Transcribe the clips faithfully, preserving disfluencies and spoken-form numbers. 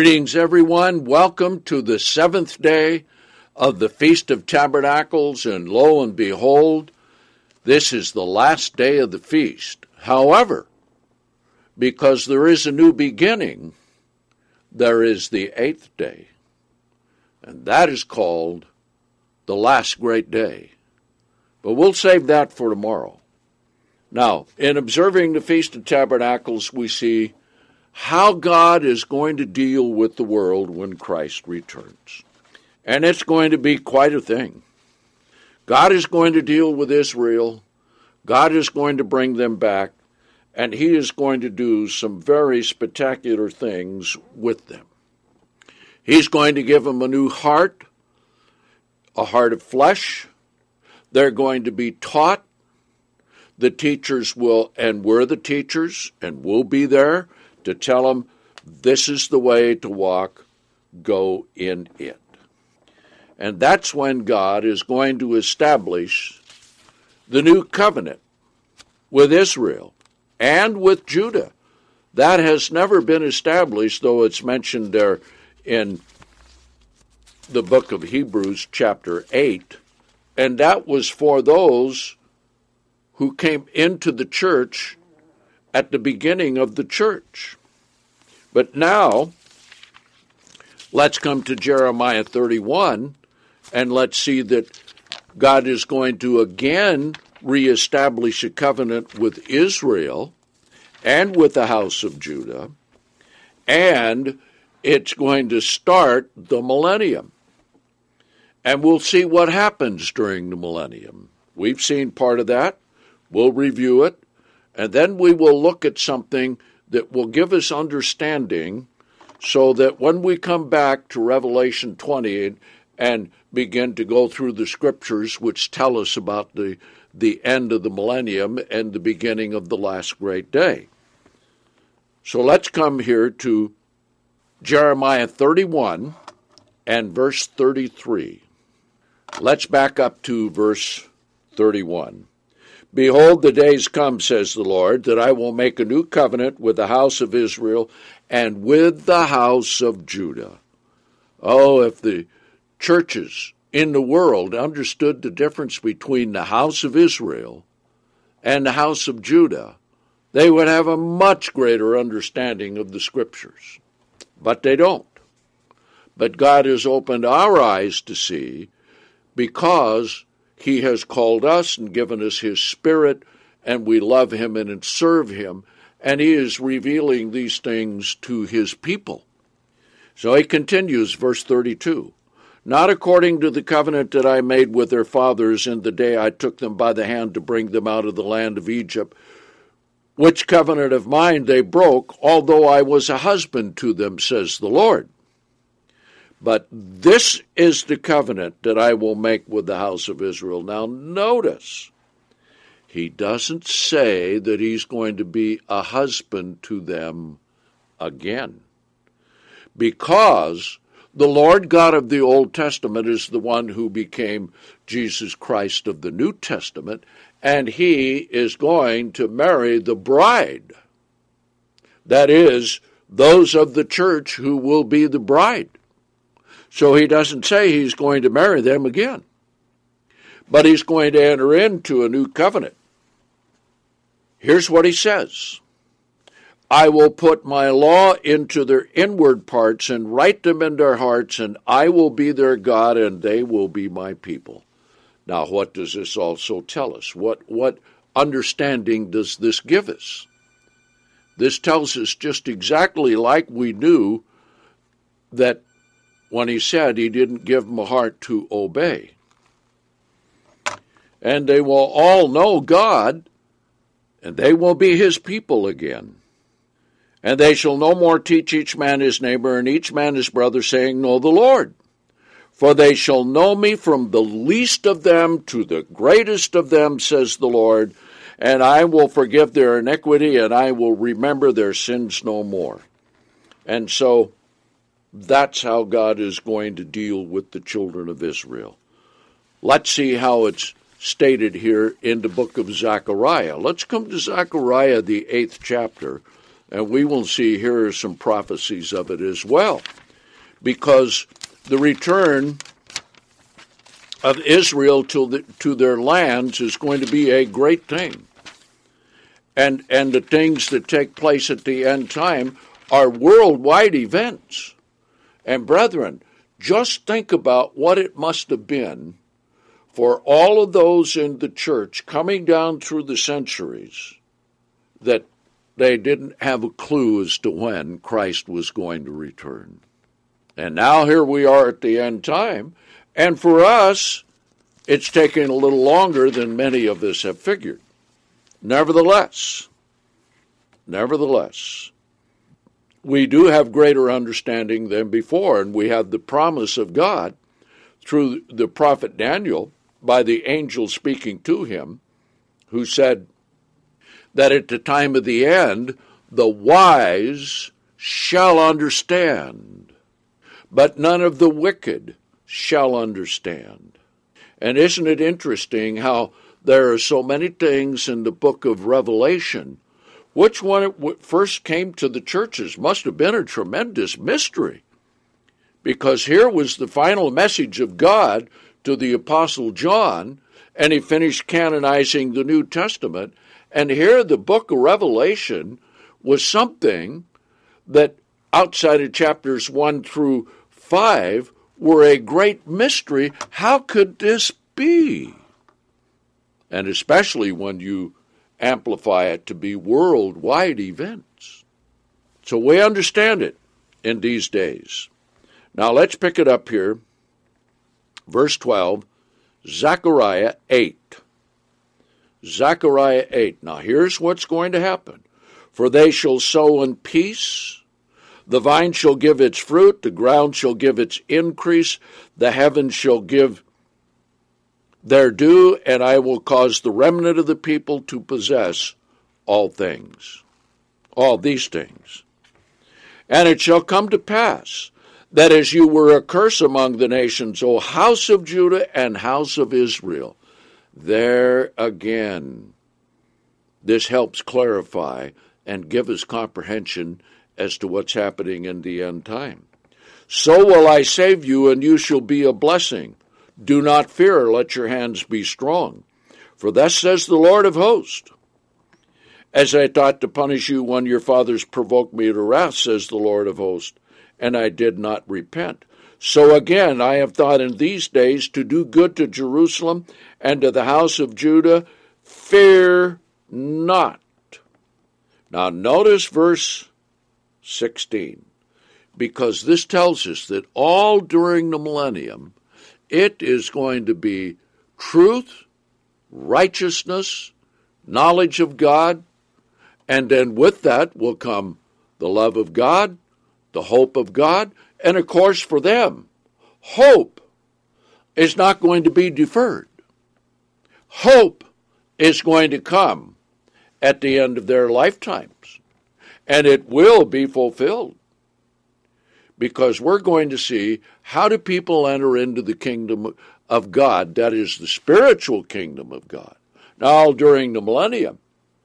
Greetings, everyone. Welcome to the seventh day of the Feast of Tabernacles, and lo and behold, this is the last day of the feast. However, because there is a new beginning, there is the eighth day, and that is called the last great day. But we'll save that for tomorrow. Now, in observing the Feast of Tabernacles, we see how God is going to deal with the world when Christ returns. And it's going to be quite a thing. God is going to deal with Israel. God is going to bring them back. And he is going to do some very spectacular things with them. He's going to give them a new heart, a heart of flesh. They're going to be taught. The teachers will, and we're the teachers, and we'll be there to tell them, this is the way to walk, go in it. And that's when God is going to establish the new covenant with Israel and with Judah. That has never been established, though it's mentioned there in the book of Hebrews, chapter eight. And that was for those who came into the church at the beginning of the church. But now, let's come to Jeremiah thirty-one, and let's see that God is going to again reestablish a covenant with Israel and with the house of Judah, and it's going to start the millennium. And we'll see what happens during the millennium. We've seen part of that. We'll review it, and then we will look at something that will give us understanding so that when we come back to Revelation twenty and begin to go through the scriptures which tell us about the, the end of the millennium and the beginning of the last great day. So let's come here to Jeremiah thirty-one and verse thirty-three. Let's back up to verse thirty-one. Behold, the days come, says the Lord, that I will make a new covenant with the house of Israel and with the house of Judah. Oh, if the churches in the world understood the difference between the house of Israel and the house of Judah, they would have a much greater understanding of the scriptures. But they don't. But God has opened our eyes to see, because he has called us and given us his Spirit, and we love him and serve him, and he is revealing these things to his people. So he continues, verse thirty-two, not according to the covenant that I made with their fathers in the day I took them by the hand to bring them out of the land of Egypt, which covenant of mine they broke, although I was a husband to them, says the Lord. But this is the covenant that I will make with the house of Israel. Now notice, he doesn't say that he's going to be a husband to them again. Because the Lord God of the Old Testament is the one who became Jesus Christ of the New Testament, and he is going to marry the bride. That is, those of the church who will be the bride. So he doesn't say he's going to marry them again, but he's going to enter into a new covenant. Here's what he says. I will put my law into their inward parts and write them in their hearts, and I will be their God, and they will be my people. Now, what does this also tell us? What, what understanding does this give us? This tells us just exactly like we knew that when he said he didn't give them a heart to obey. And they will all know God, and they will be his people again. And they shall no more teach each man his neighbor and each man his brother, saying, Know the Lord. For they shall know me from the least of them to the greatest of them, says the Lord, and I will forgive their iniquity, and I will remember their sins no more. And so, that's how God is going to deal with the children of Israel. Let's see how it's stated here in the book of Zechariah. Let's come to Zechariah, the eighth chapter, And we will see here are some prophecies of it as well. Because the return of Israel to, the, to their lands is going to be a great thing. And, and the things that take place at the end time are worldwide events. And brethren, just think about what it must have been for all of those in the church coming down through the centuries that they didn't have a clue as to when Christ was going to return. And now here we are at the end time, and for us, it's taking a little longer than many of us have figured. Nevertheless, nevertheless, we do have greater understanding than before, and we have the promise of God through the prophet Daniel by the angel speaking to him, who said that at the time of the end, the wise shall understand, but none of the wicked shall understand. And isn't it interesting how there are so many things in the book of Revelation? Which one it first came to the churches must have been a tremendous mystery, because here was the final message of God to the Apostle John, and he finished canonizing the New Testament, and here the book of Revelation was something that outside of chapters one through five were a great mystery. How could this be? And especially when you amplify it to be worldwide events. So we understand it in these days. Now let's pick it up here. Verse twelve, Zechariah eight. Zechariah eight. Now here's what's going to happen. For they shall sow in peace, the vine shall give its fruit, the ground shall give its increase, the heavens shall give their due, and I will cause the remnant of the people to possess all things, all these things. And it shall come to pass that as you were a curse among the nations, O house of Judah and house of Israel, there again, this helps clarify and give us comprehension as to what's happening in the end time. So will I save you, and you shall be a blessing. Do not fear, let your hands be strong. For thus says the Lord of hosts, as I thought to punish you when your fathers provoked me to wrath, says the Lord of hosts, and I did not repent. So again I have thought in these days to do good to Jerusalem and to the house of Judah. Fear not. Now notice verse sixteen, because this tells us that all during the millennium, it is going to be truth, righteousness, knowledge of God, and then with that will come the love of God, the hope of God, and of course for them, hope is not going to be deferred. Hope is going to come at the end of their lifetimes, and it will be fulfilled. Because we're going to see how do people enter into the kingdom of God, that is the spiritual kingdom of God. Now, during the millennium,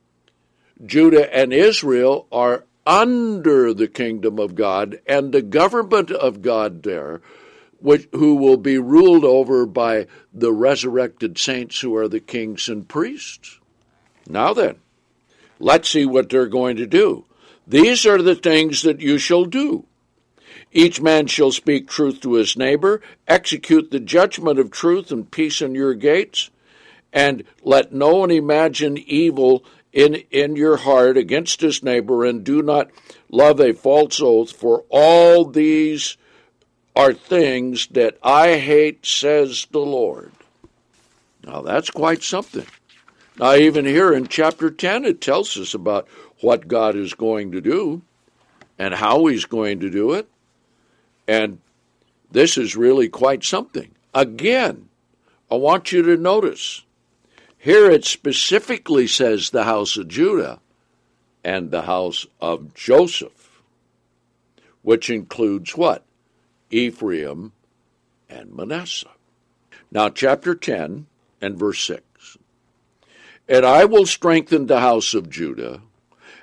Judah and Israel are under the kingdom of God and the government of God there, which, who will be ruled over by the resurrected saints who are the kings and priests. Now then, let's see what they're going to do. These are the things that you shall do. Each man shall speak truth to his neighbor, execute the judgment of truth and peace in your gates, and let no one imagine evil in, in your heart against his neighbor, and do not love a false oath, for all these are things that I hate, says the Lord. Now that's quite something. Now even here in chapter ten, it tells us about what God is going to do and how he's going to do it. And this is really quite something. Again, I want you to notice, here it specifically says the house of Judah and the house of Joseph, which includes what? Ephraim and Manasseh. Now, chapter ten and verse six. And I will strengthen the house of Judah,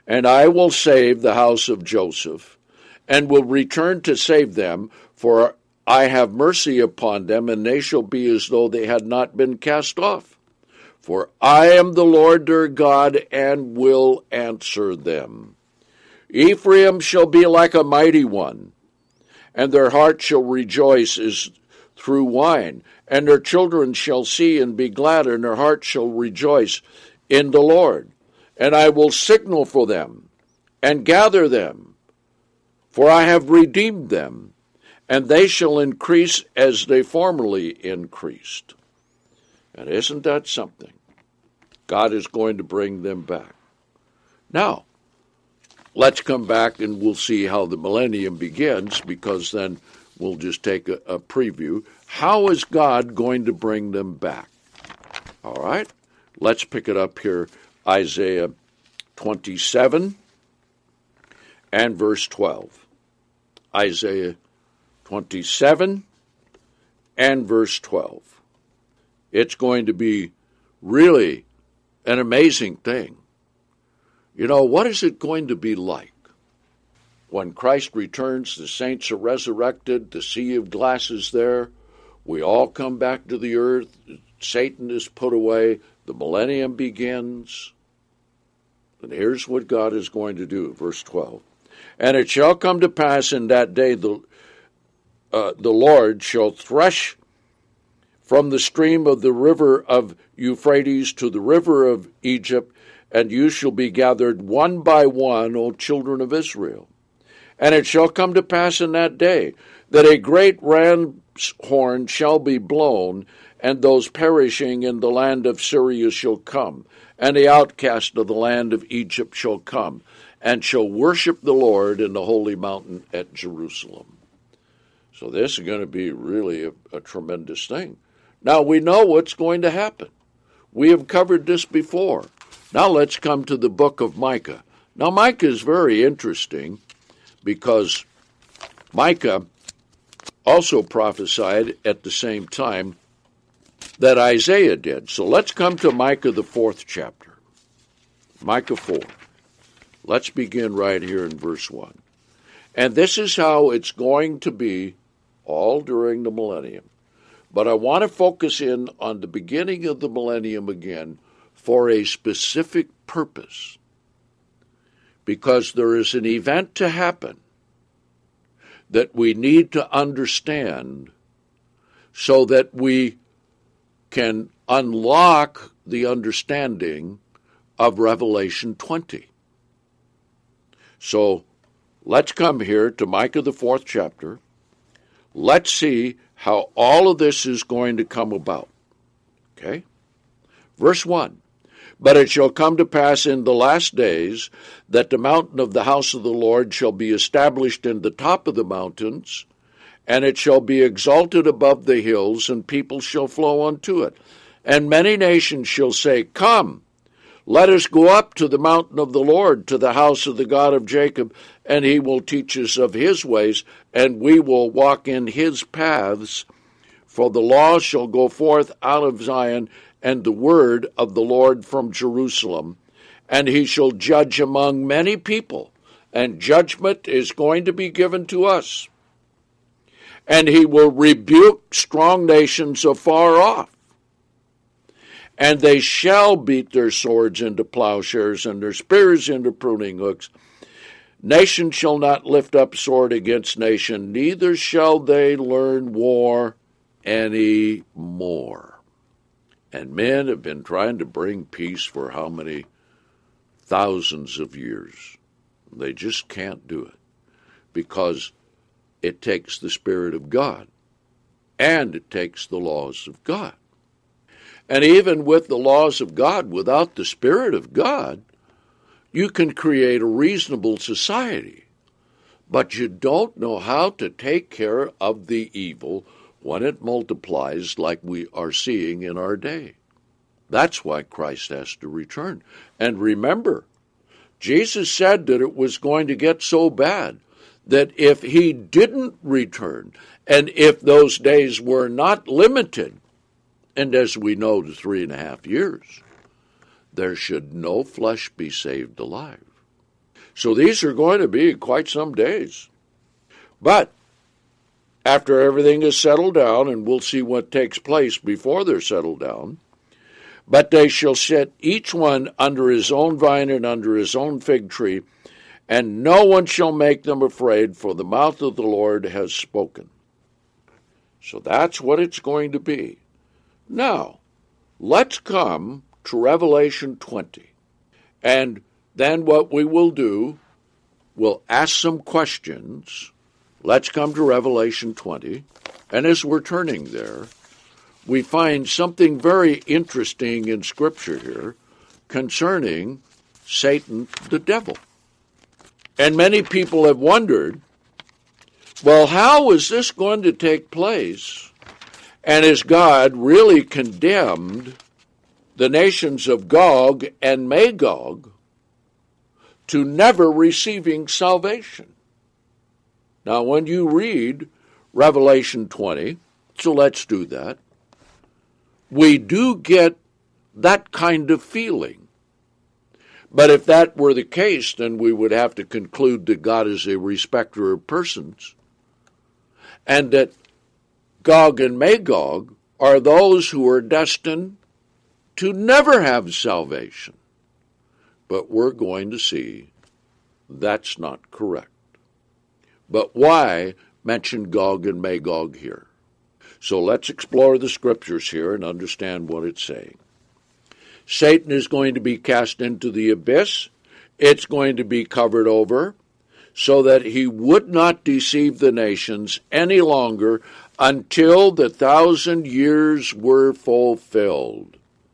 And I will save the house of Joseph, and will return to save them, for I have mercy upon them, and they shall be as though they had not been cast off. For I am the Lord their God, and will answer them. Ephraim shall be like a mighty one, and their heart shall rejoice as through wine, and their children shall see and be glad, and their heart shall rejoice in the Lord. And I will signal for them, and gather them, for I have redeemed them, and they shall increase as they formerly increased. And isn't that something? God is going to bring them back. Now, let's come back and we'll see how the millennium begins, because then we'll just take a, a preview. How is God going to bring them back? All right, let's pick it up here. Isaiah twenty-seven and verse twelve. Isaiah twenty-seven and verse twelve. It's going to be really an amazing thing. You know, what is it going to be like? When Christ returns, the saints are resurrected, the sea of glass is there, we all come back to the earth, Satan is put away, the millennium begins. And here's what God is going to do, verse twelve. And it shall come to pass in that day the, uh, the Lord shall thresh from the stream of the river of Euphrates to the river of Egypt, and you shall be gathered one by one, O children of Israel. And it shall come to pass in that day that a great ram's horn shall be blown, and those perishing in the land of Syria shall come, and the outcast of the land of Egypt shall come, and shall worship the Lord in the holy mountain at Jerusalem. So this is going to be really a, a tremendous thing. Now we know what's going to happen. We have covered this before. Now let's come to the book of Micah. Now Micah is very interesting because Micah also prophesied at the same time that Isaiah did. So let's come to Micah, the fourth chapter. Micah four. Let's begin right here in verse one. And this is how it's going to be all during the millennium. But I want to focus in on the beginning of the millennium again for a specific purpose. Because there is an event to happen that we need to understand so that we can unlock the understanding of Revelation twenty. So let's come here to Micah, the fourth chapter. Let's see how all of this is going to come about. Okay? Verse one. But it shall come to pass in the last days that the mountain of the house of the Lord shall be established in the top of the mountains, and it shall be exalted above the hills, and people shall flow unto it. And many nations shall say, Come, let us go up to the mountain of the Lord, to the house of the God of Jacob, and he will teach us of his ways, and we will walk in his paths. For the law shall go forth out of Zion, and the word of the Lord from Jerusalem. And he shall judge among many people, and judgment is going to be given to us. And he will rebuke strong nations afar off. And they shall beat their swords into plowshares, and their spears into pruning hooks. Nation shall not lift up sword against nation, neither shall they learn war any more. And men have been trying to bring peace for how many thousands of years? They just can't do it because it takes the Spirit of God and it takes the laws of God. And even with the laws of God, without the Spirit of God, you can create a reasonable society, but you don't know how to take care of the evil when it multiplies like we are seeing in our day. That's why Christ has to return. And remember, Jesus said that it was going to get so bad that if he didn't return, and if those days were not limited, and as we know, to three and a half years, there should no flesh be saved alive. So these are going to be quite some days. But after everything is settled down, and we'll see what takes place before they're settled down, but they shall set each one under his own vine and under his own fig tree, and no one shall make them afraid, for the mouth of the Lord has spoken. So that's what it's going to be. Now, let's come to Revelation twenty. And then what we will do, we'll ask some questions. Let's come to Revelation twenty. And as we're turning there, we find something very interesting in Scripture here concerning Satan the devil. And many people have wondered, well, how is this going to take place? And has God really condemned the nations of Gog and Magog to never receiving salvation? Now, when you read Revelation twenty, so let's do that, we do get that kind of feeling. But if that were the case, then we would have to conclude that God is a respecter of persons, and that Gog and Magog are those who are destined to never have salvation. But we're going to see that's not correct. But why mention Gog and Magog here? So let's explore the Scriptures here and understand what it's saying. Satan is going to be cast into the abyss. It's going to be covered over so that he would not deceive the nations any longer until the thousand years were fulfilled.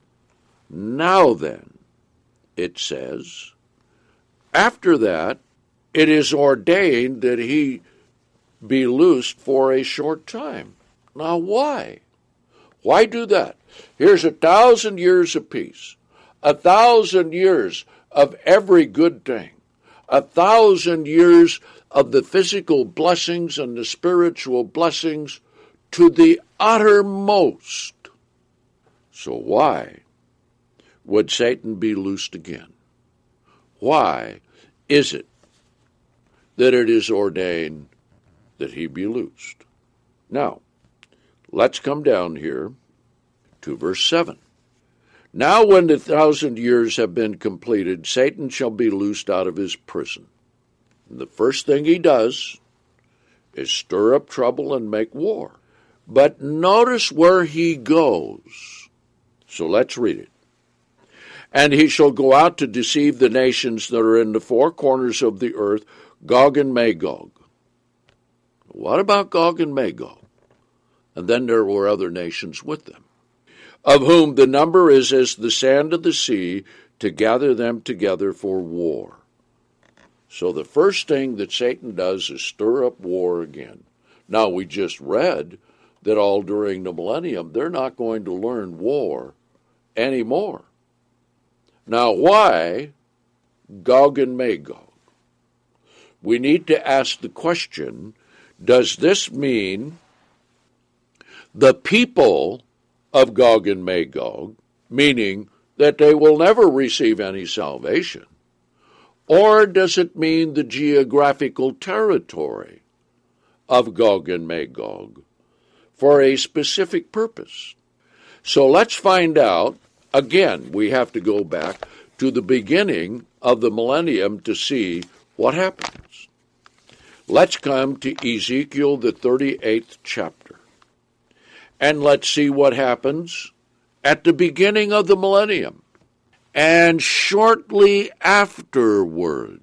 Now then, it says, after that, it is ordained that he be loosed for a short time. Now why? Why do that? Here's a thousand years of peace, a thousand years of every good thing, a thousand years of the physical blessings and the spiritual blessings to the uttermost. So why would Satan be loosed again? Why is it that it is ordained that he be loosed? Now, let's come down here to verse seven. Now when the thousand years have been completed, Satan shall be loosed out of his prison. And the first thing he does is stir up trouble and make war. But notice where he goes. So let's read it. And he shall go out to deceive the nations that are in the four corners of the earth, Gog and Magog. What about Gog and Magog? And then there were other nations with them, of whom the number is as the sand of the sea, to gather them together for war. So the first thing that Satan does is stir up war again. Now, we just read that all during the millennium, they're not going to learn war anymore. Now, why Gog and Magog? We need to ask the question, does this mean the people of Gog and Magog, meaning that they will never receive any salvation? Or does it mean the geographical territory of Gog and Magog for a specific purpose? So let's find out. Again, we have to go back to the beginning of the millennium to see what happens. Let's come to Ezekiel, the thirty-eighth chapter, and let's see what happens at the beginning of the millennium and shortly afterwards.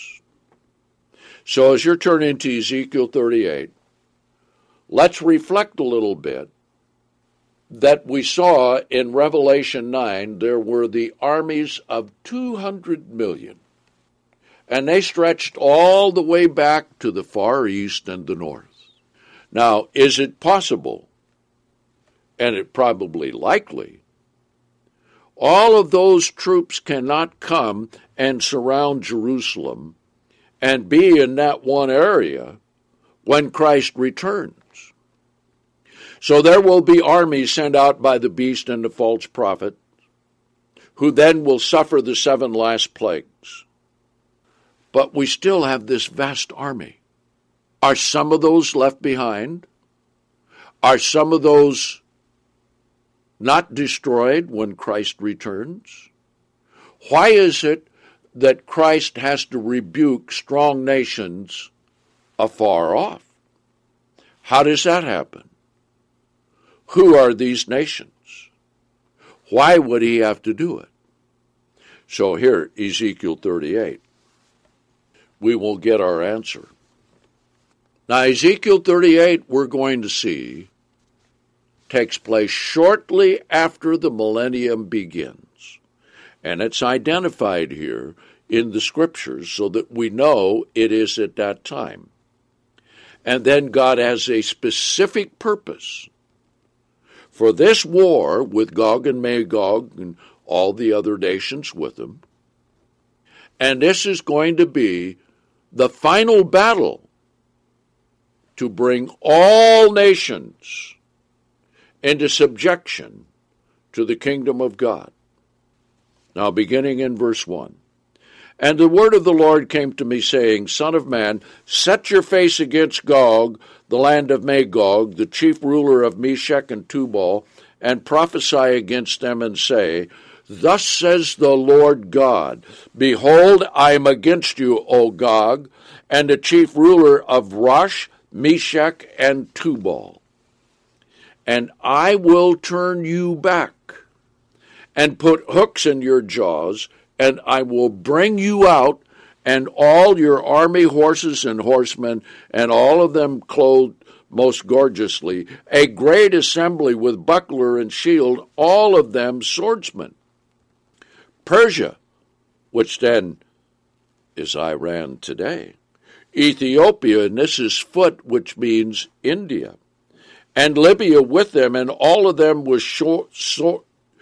So as you're turning to Ezekiel thirty-eight, let's reflect a little bit that we saw in Revelation nine. There were the armies of two hundred million, and they stretched all the way back to the far east and the north. Now, is it possible, and it probably likely, all of those troops cannot come and surround Jerusalem and be in that one area when Christ returns? So there will be armies sent out by the beast and the false prophet, who then will suffer the seven last plagues. but we still have this vast army. Are some of those left behind? Are some of those not destroyed when Christ returns? Why is it that Christ has to rebuke strong nations afar off? How does that happen? Who are these nations? Why would he have to do it? So here, Ezekiel thirty-eight, we will get our answer. Now, Ezekiel thirty-eight, we're going to see, takes place shortly after the millennium begins. And it's identified here in the scriptures so that we know it is at that time. And then God has a specific purpose for this war with Gog and Magog and all the other nations with them. And this is going to be the final battle to bring all nations into subjection to the kingdom of God. Now, beginning in verse one. And the word of the Lord came to me, saying, Son of man, set your face against Gog, the land of Magog, the chief ruler of Meshech and Tubal, and prophesy against them, and say, Thus says the Lord God, Behold, I am against you, O Gog, and the chief ruler of Rosh, Meshech, and Tubal. And I will turn you back, and put hooks in your jaws, and I will bring you out, and all your army horses and horsemen, and all of them clothed most gorgeously, a great assembly with buckler and shield, all of them swordsmen. Persia, which then is Iran today, Ethiopia, and this is foot, which means India, and Libya with them, and all of them with short, sword,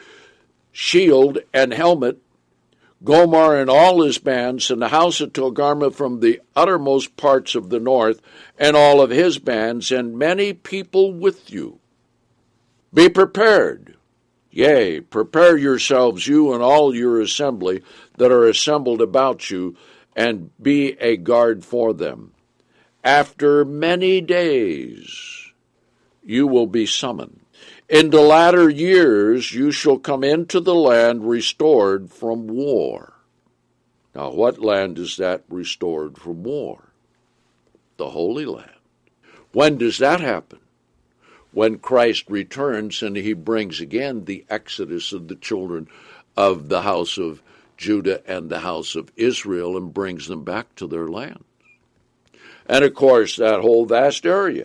shield and helmet, Gomar and all his bands, and the house of Togarmah from the uttermost parts of the north, and all of his bands, and many people with you. Be prepared, yea, prepare yourselves, you and all your assembly that are assembled about you, and be a guard for them. After many days you will be summoned. In the latter years you shall come into the land restored from war. Now, what land is that restored from war? The Holy Land. When does that happen? When Christ returns and he brings again the exodus of the children of the house of Judah and the house of Israel and brings them back to their land. And, of course, that whole vast area,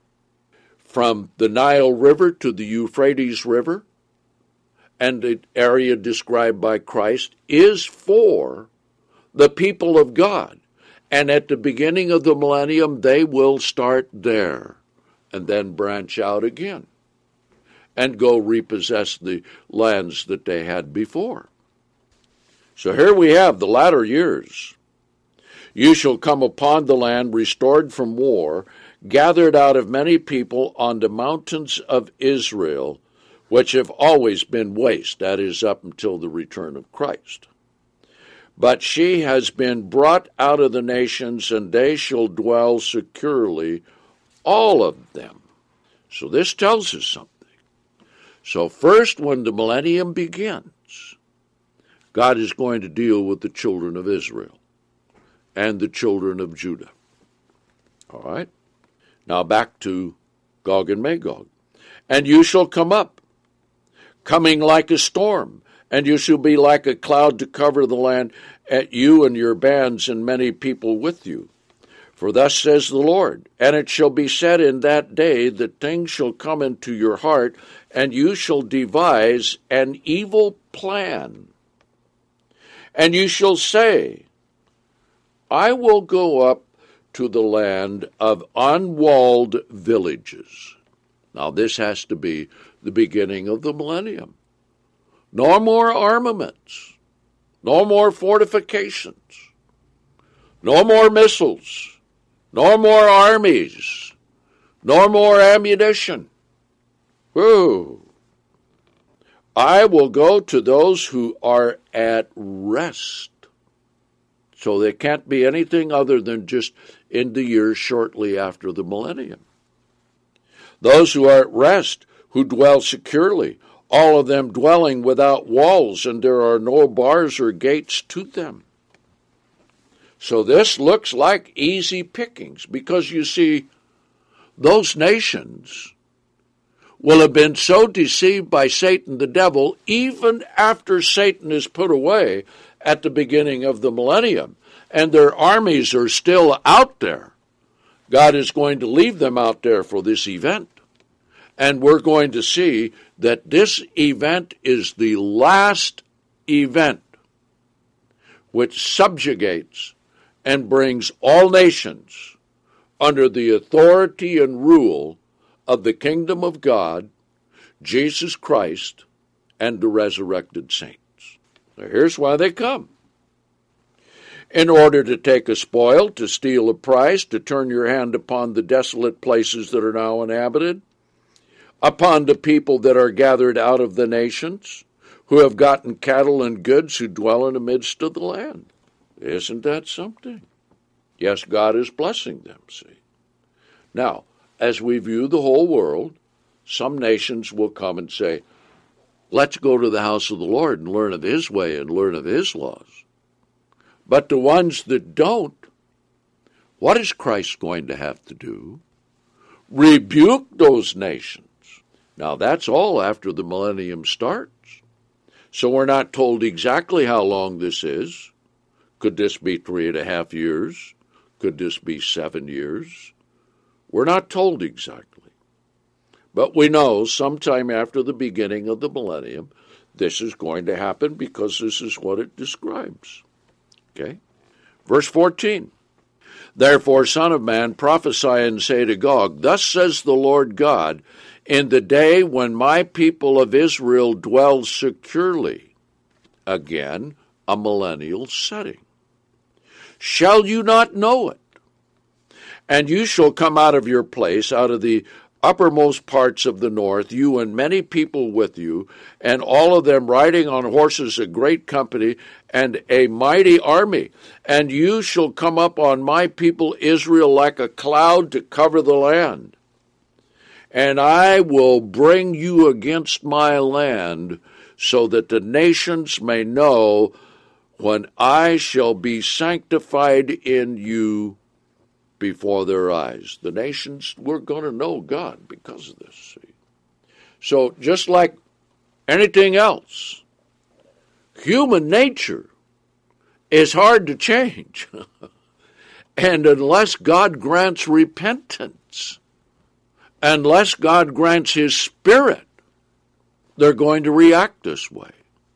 from the Nile River to the Euphrates River, and the area described by Christ, is for the people of God. And at the beginning of the millennium, they will start there and then branch out again and go repossess the lands that they had before. So here we have the latter years. You shall come upon the land restored from war, gathered out of many people on the mountains of Israel, which have always been waste, that is, up until the return of Christ. But she has been brought out of the nations, and they shall dwell securely, all of them. So this tells us something. So first, when the millennium begins, God is going to deal with the children of Israel and the children of Judah. All right? Now back to Gog and Magog. And you shall come up, coming like a storm, and you shall be like a cloud to cover the land, at you and your bands and many people with you. For thus says the Lord, and it shall be said in that day that things shall come into your heart, and you shall devise an evil plan. And you shall say, I will go up to the land of unwalled villages. Now this has to be the beginning of the millennium. No more armaments. No more fortifications. No more missiles. No more armies. No more ammunition. Whoa. I will go to those who are at rest. So they can't be anything other than just in the years shortly after the millennium. Those who are at rest, who dwell securely, all of them dwelling without walls, and there are no bars or gates to them. So this looks like easy pickings, because you see, those nations will have been so deceived by Satan the devil, even after Satan is put away at the beginning of the millennium, and their armies are still out there. God is going to leave them out there for this event. And we're going to see that this event is the last event which subjugates and brings all nations under the authority and rule of the kingdom of God, Jesus Christ, and the resurrected saints. Now here's why they come. In order to take a spoil, to steal a prize, to turn your hand upon the desolate places that are now inhabited, upon the people that are gathered out of the nations, who have gotten cattle and goods, who dwell in the midst of the land. Isn't that something? Yes, God is blessing them, see. Now, as we view the whole world, some nations will come and say, let's go to the house of the Lord and learn of his way and learn of his laws. But the ones that don't, what is Christ going to have to do? Rebuke those nations. Now, that's all after the millennium starts. So we're not told exactly how long this is. Could this be three and a half years? Could this be seven years? We're not told exactly. But we know sometime after the beginning of the millennium, this is going to happen because this is what it describes. Okay? Verse fourteen. Therefore, Son of Man, prophesy and say to Gog, thus says the Lord God, in the day when my people of Israel dwell securely, again, a millennial setting, shall you not know it? And you shall come out of your place, out of the uppermost parts of the north, you and many people with you, and all of them riding on horses, a great company, and a mighty army. And you shall come up on my people Israel like a cloud to cover the land. And I will bring you against my land, so that the nations may know when I shall be sanctified in you before their eyes. The nations, we're going to know God because of this. See? So just like anything else, human nature is hard to change. And unless God grants repentance, unless God grants his Spirit, they're going to react this way.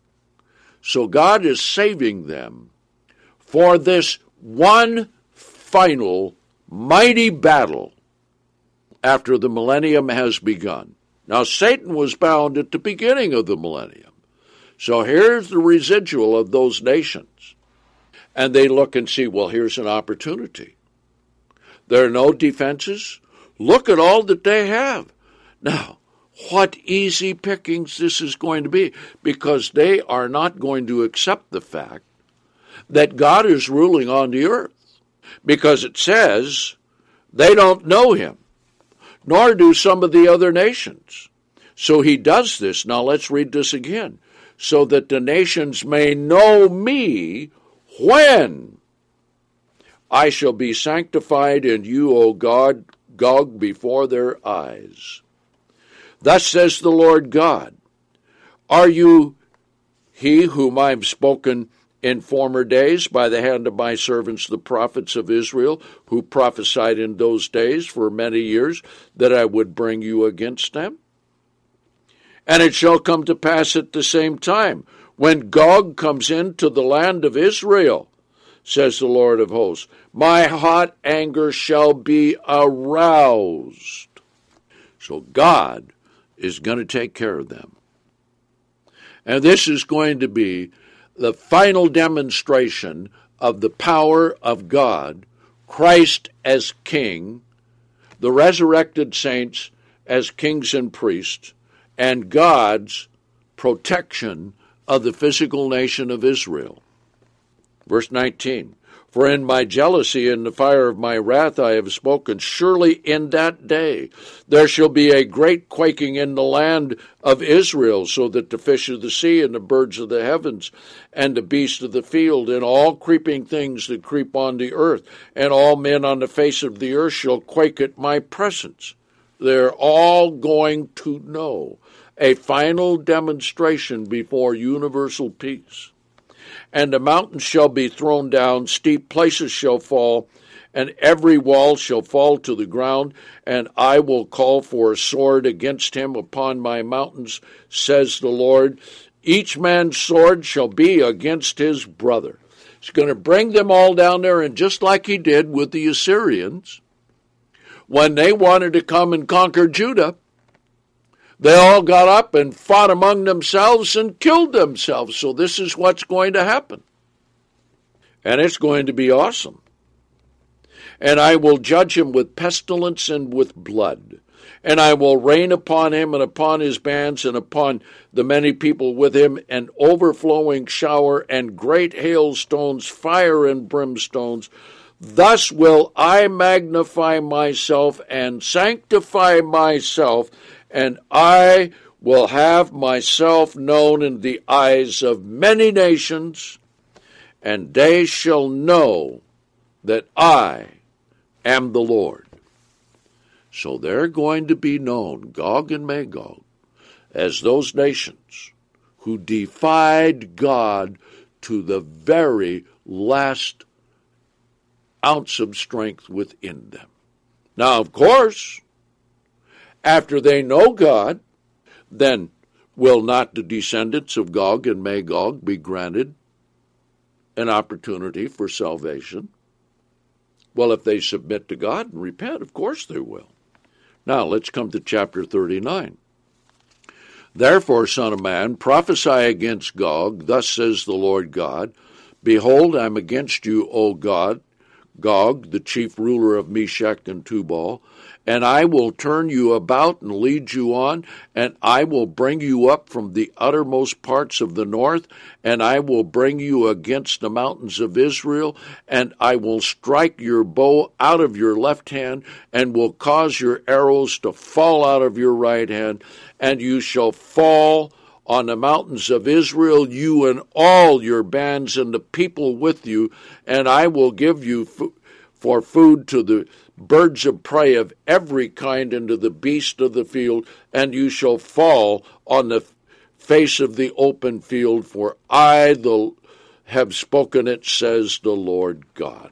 So God is saving them for this one final mighty battle after the millennium has begun. Now, Satan was bound at the beginning of the millennium. So here's the residual of those nations. And they look and see, well, here's an opportunity. There are no defenses. Look at all that they have. Now, what easy pickings this is going to be, because they are not going to accept the fact that God is ruling on the earth. Because it says they don't know him, nor do some of the other nations. So he does this. Now let's read this again. So that the nations may know me when I shall be sanctified in you, O God, Gog, before their eyes. Thus says the Lord God, are you he whom I have spoken in former days by the hand of my servants the prophets of Israel, who prophesied in those days for many years that I would bring you against them? And it shall come to pass at the same time, when Gog comes into the land of Israel, says the Lord of hosts, my hot anger shall be aroused. So God is going to take care of them. And this is going to be the final demonstration of the power of God, Christ as King, the resurrected saints as kings and priests, and God's protection of the physical nation of Israel. Verse nineteen, For in my jealousy and the fire of my wrath I have spoken, surely in that day there shall be a great quaking in the land of Israel, so that the fish of the sea and the birds of the heavens and the beasts of the field and all creeping things that creep on the earth and all men on the face of the earth shall quake at my presence. They're all going to know a final demonstration before universal peace. And the mountains shall be thrown down, steep places shall fall, and every wall shall fall to the ground, and I will call for a sword against him upon my mountains, says the Lord. Each man's sword shall be against his brother. He's going to bring them all down there, and just like he did with the Assyrians, when they wanted to come and conquer Judah, they all got up and fought among themselves and killed themselves. So this is what's going to happen. And it's going to be awesome. And I will judge him with pestilence and with blood. And I will rain upon him and upon his bands and upon the many people with him an overflowing shower and great hailstones, fire and brimstones. Thus will I magnify myself and sanctify myself, and I will have myself known in the eyes of many nations, and they shall know that I am the Lord. So they're going to be known, Gog and Magog, as those nations who defied God to the very last ounce of strength within them. Now, of course, after they know God, then will not the descendants of Gog and Magog be granted an opportunity for salvation? Well, if they submit to God and repent, of course they will. Now, let's come to chapter thirty-nine. Therefore, son of man, prophesy against Gog, thus says the Lord God, Behold, I am against you, O God, Gog, the chief ruler of Meshech and Tubal, and I will turn you about and lead you on, and I will bring you up from the uttermost parts of the north, and I will bring you against the mountains of Israel, and I will strike your bow out of your left hand, and will cause your arrows to fall out of your right hand, and you shall fall on the mountains of Israel, you and all your bands and the people with you, and I will give you fo- for food to the birds of prey of every kind and to the beasts of the field, and you shall fall on the face of the open field, for I the, have spoken it, says the Lord God.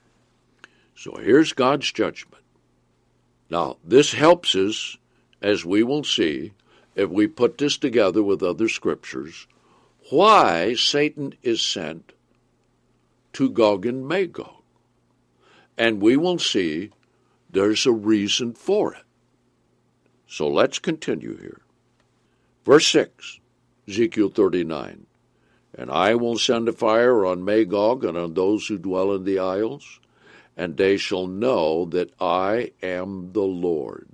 So here's God's judgment. Now, this helps us, as we will see, if we put this together with other scriptures, why Satan is sent to Gog and Magog. And we will see there's a reason for it. So let's continue here. Verse six, Ezekiel thirty-nine. And I will send a fire on Magog and on those who dwell in the isles, and they shall know that I am the Lord.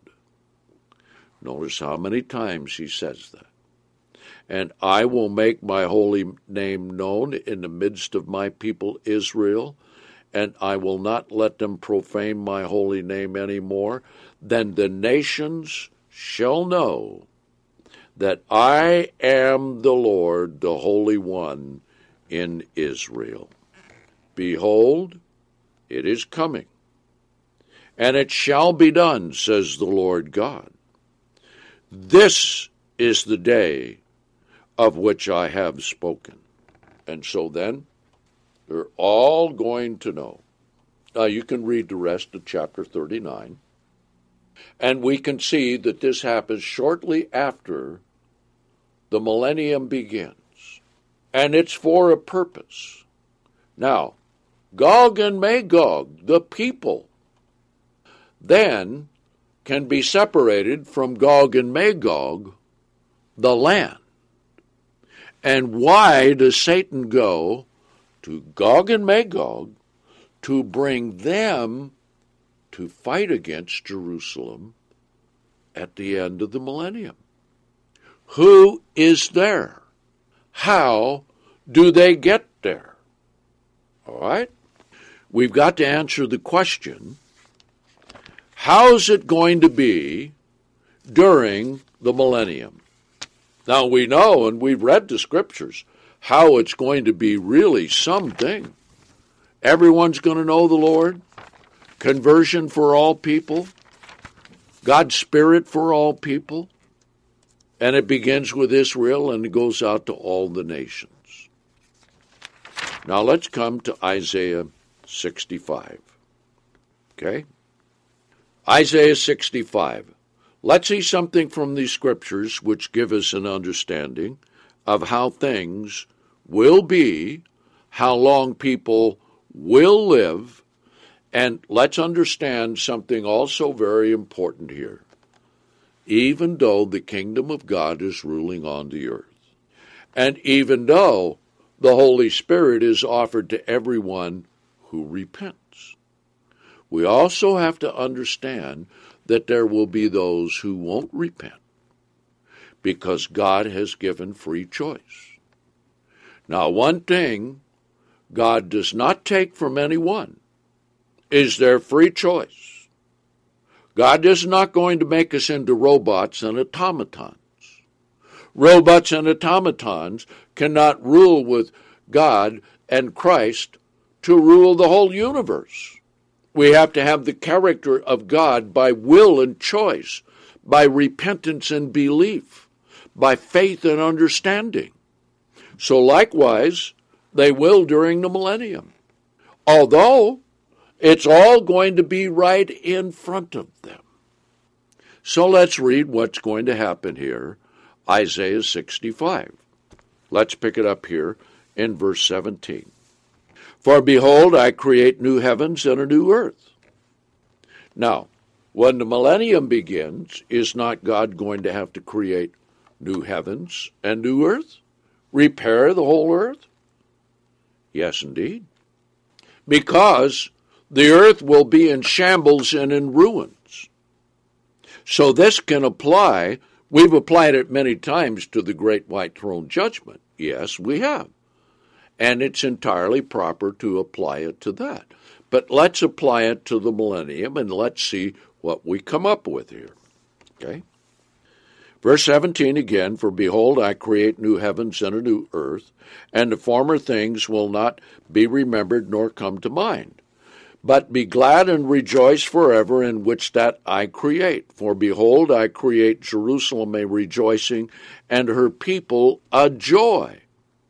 Notice how many times he says that. And I will make my holy name known in the midst of my people Israel, and I will not let them profane my holy name any more. Then the nations shall know that I am the Lord, the Holy One in Israel. Behold, it is coming, and it shall be done, says the Lord God. This is the day of which I have spoken. And so then, they're all going to know. Now, you can read the rest of chapter thirty-nine, and we can see that this happens shortly after the millennium begins, and it's for a purpose. Now, Gog and Magog, the people, then can be separated from Gog and Magog, the land. And why does Satan go to Gog and Magog to bring them to fight against Jerusalem at the end of the millennium? Who is there? How do they get there? All right? we've got to answer the question, how's it going to be during the millennium? Now we know, and we've read the scriptures, how it's going to be really something. Everyone's going to know the Lord, conversion for all people, God's Spirit for all people, and it begins with Israel and it goes out to all the nations. Now let's come to Isaiah sixty-five. Okay? Isaiah sixty-five. Let's see something from these scriptures which give us an understanding of how things will be, how long people will live, and let's understand something also very important here. Even though the kingdom of God is ruling on the earth, and even though the Holy Spirit is offered to everyone who repents, we also have to understand that there will be those who won't repent because God has given free choice. Now, one thing God does not take from anyone is their free choice. God is not going to make us into robots and automatons. Robots and automatons cannot rule with God and Christ to rule the whole universe. We have to have the character of God by will and choice, by repentance and belief, by faith and understanding. So likewise, they will during the millennium. Although it's all going to be right in front of them. So let's read what's going to happen here, Isaiah sixty-five. Let's pick it up here in verse seventeen. For behold, I create new heavens and a new earth. Now, when the millennium begins, is not God going to have to create new heavens and new earth? Repair the whole earth? Yes, indeed. Because the earth will be in shambles and in ruins. So this can apply. We've applied it many times to the great white throne judgment. Yes, we have. And it's entirely proper to apply it to that. But let's apply it to the millennium, and let's see what we come up with here. Okay? Verse seventeen again, for behold, I create new heavens and a new earth, and the former things will not be remembered nor come to mind. But be glad and rejoice forever in which that I create. For behold, I create Jerusalem a rejoicing, and her people a joy.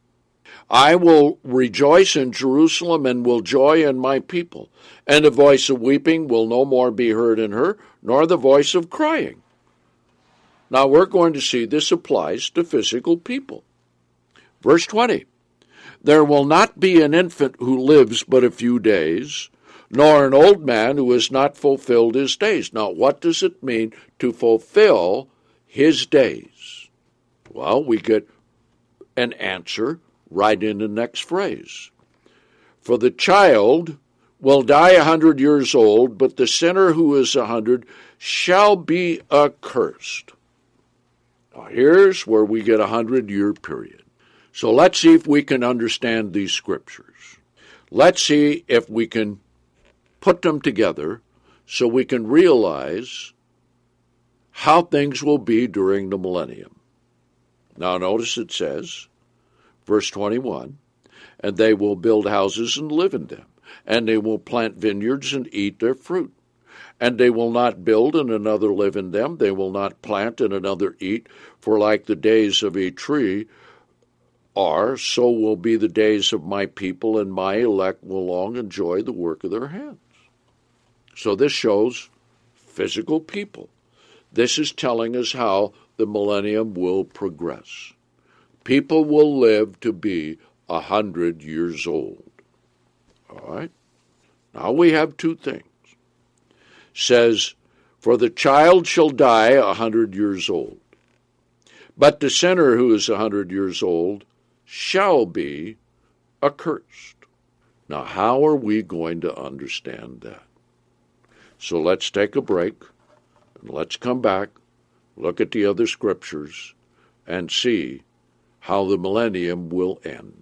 I will rejoice in Jerusalem and will joy in my people. And the voice of weeping will no more be heard in her, nor the voice of crying. Now we're going to see this applies to physical people. Verse twenty, there will not be an infant who lives but a few days, nor an old man who has not fulfilled his days. Now what does it mean to fulfill his days? Well, we get an answer right in the next phrase. For the child will die a hundred years old, but the sinner who is a hundred shall be accursed. Now here's where we get a hundred-year period. So let's see if we can understand these scriptures. Let's see if we can put them together so we can realize how things will be during the millennium. Now notice it says, verse twenty-one, and they will build houses and live in them, and they will plant vineyards and eat their fruit. And they will not build and another live in them, they will not plant and another eat, for like the days of a tree are, so will be the days of my people, and my elect will long enjoy the work of their hands. So this shows physical people. This is telling us how the millennium will progress. People will live to be a hundred years old. All right? Now we have two things. Says, for the child shall die a hundred years old, but the sinner who is a hundred years old shall be accursed. Now, how are we going to understand that? So let's take a break, and let's come back, look at the other scriptures, and see how the millennium will end.